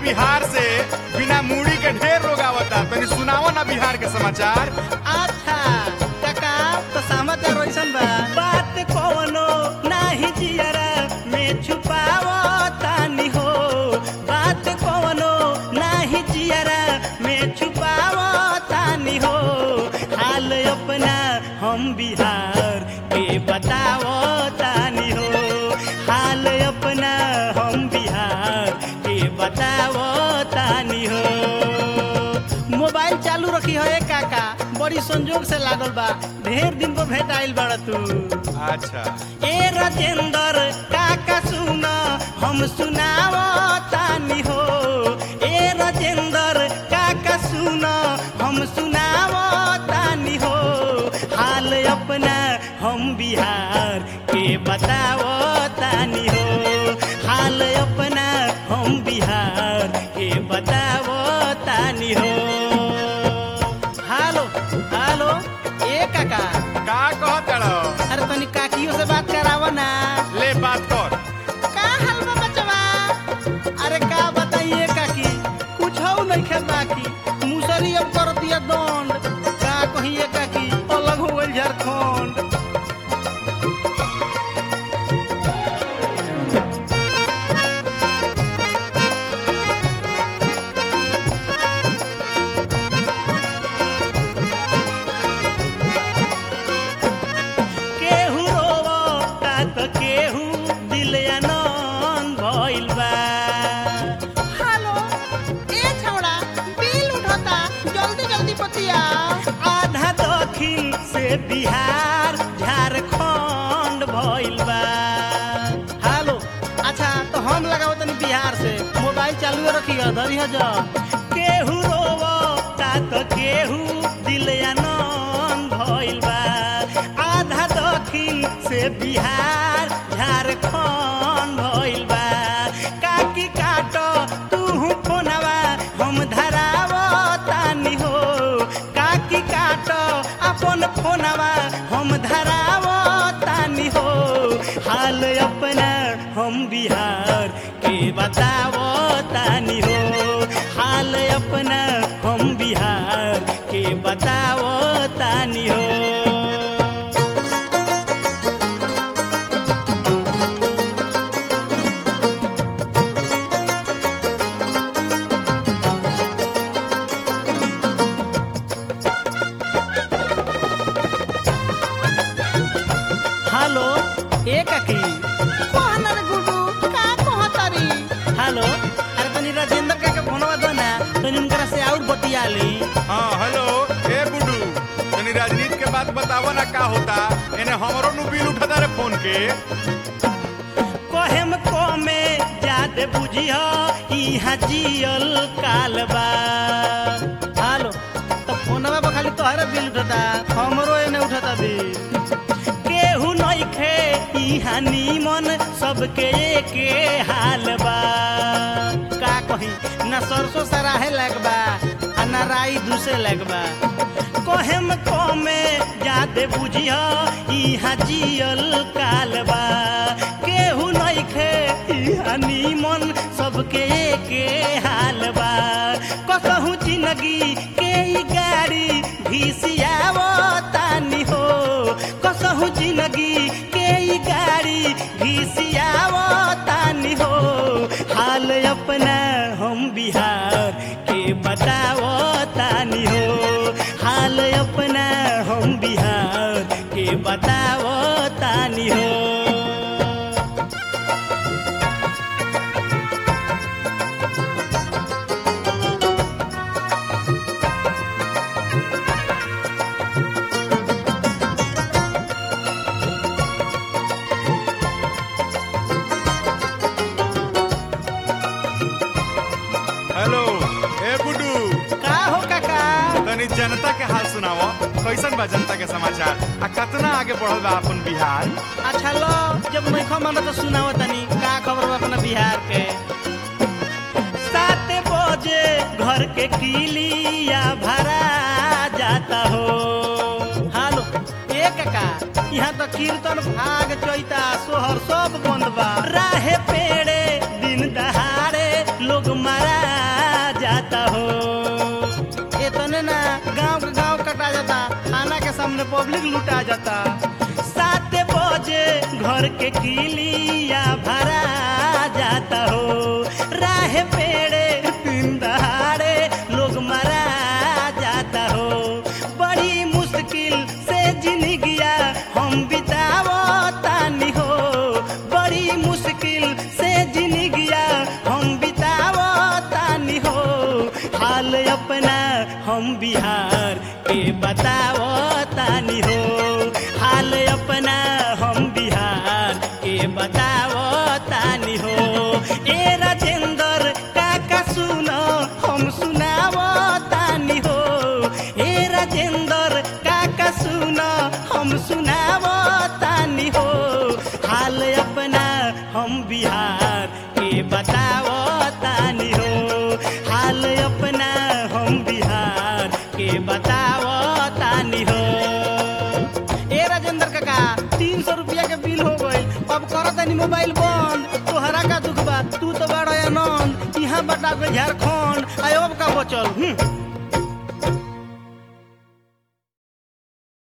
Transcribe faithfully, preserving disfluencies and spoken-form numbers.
बिहार से बिना मूड़ी के ढेर लोग आवता, तनी सुनाओ ना बिहार के समाचार। अच्छा काका तो समाचार वैसन बा। बात कौनो नाही जियरा में छुपावो तानी हो, बात कौनो नाही जियरा में छुपावो तानी हो। हाल अपना हम बिहार के बतावो तानी हो, हाल अपना हम बिहार के बतावो तानी हो। मोबाइल चालू रखी हो ए काका, बड़ी संजोग से लागल बा, ढेर दिन को भेंट आइल बड़ा तू। अच्छा ए राजेंद्र काका सुन हम सुनावो तानी हो, ए राजेंद्र काका सुन हम सुनावो तानी हो। हाल अपना हम बिहार के बतावो तानी हो, हाल अपना हम बिहार के बतावो तानी हो। हेलो हेलो ए काका का कहत रहो? अरे तनी काकियों से बात करावो ना। ले बात कर। का हाल बा बचवा? अरे का बताइए काकी, कुछ हो नहीं खे बाकी, मुसरी अब कर दिया दंड। का कहिए काकी, अलग हो गइल झारखंड। केहू रोवता त केहू दिल आनंद भइल बा। हेलो ए छौड़ा, बिल उठता, जल्दी जल्दी पतिया। आधा दक्षिण से बिहार झारखंड भइल बा। हेलो अच्छा तो हम लगाओ तनी बिहार से, मोबाइल चालू रखियो धरी हो जा। केहू रोवता त केहू दिल आनंद भइल बा। आधा दक्षिण से बिहार झारखंड भइल बा। काकी काटो तू फोनवा हम धरावो तानी हो, काकी काटो अपन फोनवा हम धरावो तानी हो। हाल अपना हम बिहार के बतावो तानी हो, हाल अपना हम बिहार के बतावो तानी हो। हेलो ए काकी कहना रे गुडू, का कहतारी? हेलो अरे तनी राजेंद्र काका फोनवा दो ना, तनी उनकरा से और बतिया ली। हाँ हेलो ए बुडू, तनी राजनीति के बात बतावो ना का होता। एने हमरो नु बिल उठता रे फोन के। कहेम को में जादे बुझियो इहाँ जियल कालबा। हेलो तो फोनवा पर खाली तोहरा बिल उठता, हमरो एने उठता बिल। केहू नइखे इहाँ नीमन, सबके एके हाल बा। का कही ना सरसों सराहे लगबा आ ना राई दूसे लगबा। कहेम कमे जादे बुझियो इहाँ जियल कालबा। केहू नइखे इहाँ नीमन, सबके एके हाल बा। कसहु जिंदगी के ई गाड़ी घिसियावो तानी हो, कसहु जिंदगी के ई गाड़ी घिसियावो तानी हो। हाल अपना हम बिहार के बतावो तानी हो, हाल अपना हम बिहार के बतावो तानी हो। हेलो ए बुडू, का हो काका? तनी जनता के हाल सुनाओ, कैसन बा जनता के समाचार आ कितना आगे बढ़ल बा अपन बिहार। अच्छा लो जब नइखो मानो तो सुनाओ तनी का खबर बा अपना बिहार के। सात बजे घर के किलिया भरा जाता हो। हालो ए काका, यहाँ तो कीर्तन भाग चैता सोहर सब बंद बा। राहे पेड़े दिन दहाड़े लोग मारा जाता हो। इतने ना गांव के गांव कटा जाता, थाना के सामने पब्लिक लुटा जाता। सात बजे घर के किलिया भरा जाता हो, राह पेड़े दिन दहाड़े लोग मारा जाता हो। बड़ी मुश्किल से जिंदगिया हम बितावो तानी हो, बड़ी मुश्किल से जिंदगिया हम बितावो तानी हो। हाल अपना हम बिहार के बतावो तानी हो, हाल अपना हम बिहार के बतावो तानी हो। ए राजेंद्र काका सुनो हम सुनावो तानी हो, ए राजेंद्र काका सुनो हम सुनावो तानी हो। हाल अपना हम बिहार के बतावो तानी हो, हाल अपना हम बिहार के बतावो तानी हो। ए राजेंद्र काका तीन सौ रुपया के बिल हो गई, अब करो तनी मोबाइल बंद। तोहरा का दुख बा, तू तो बड़ा आनंद, यहाँ बटा के झारखंड आयोग का बचल।